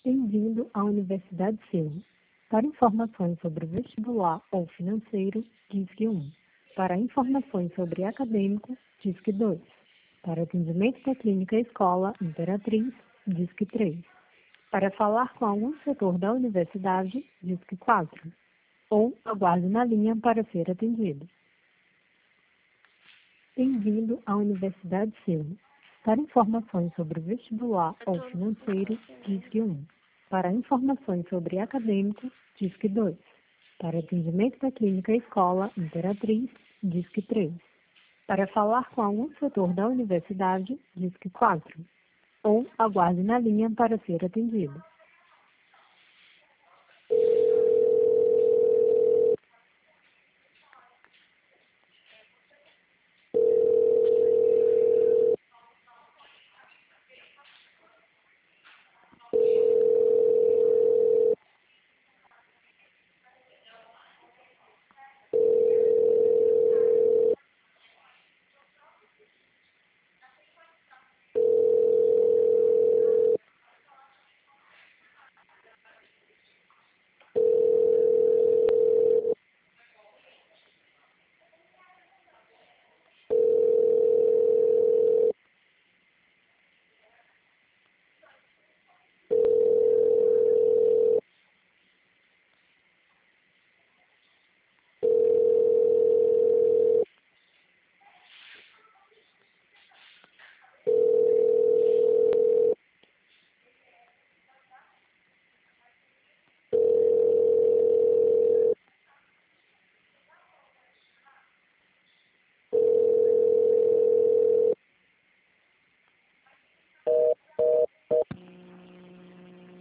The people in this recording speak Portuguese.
Bem-vindo à Universidade Seu. Para informações sobre vestibular ou financeiro, DISC 1. Para informações sobre acadêmico, DISC 2. Para atendimento da clínica Escola Imperatriz, DISC 3. Para falar com algum setor da universidade, DISC 4. Ou aguarde na linha para ser atendido. Bem-vindo à Universidade Seu. Para informações sobre vestibular ou financeiro, DISC 1. Para informações sobre acadêmico, DISC 2. Para atendimento da clínica Escola Imperatriz, DISC 3. Para falar com algum setor da universidade, DISC 4. Ou aguarde na linha para ser atendido.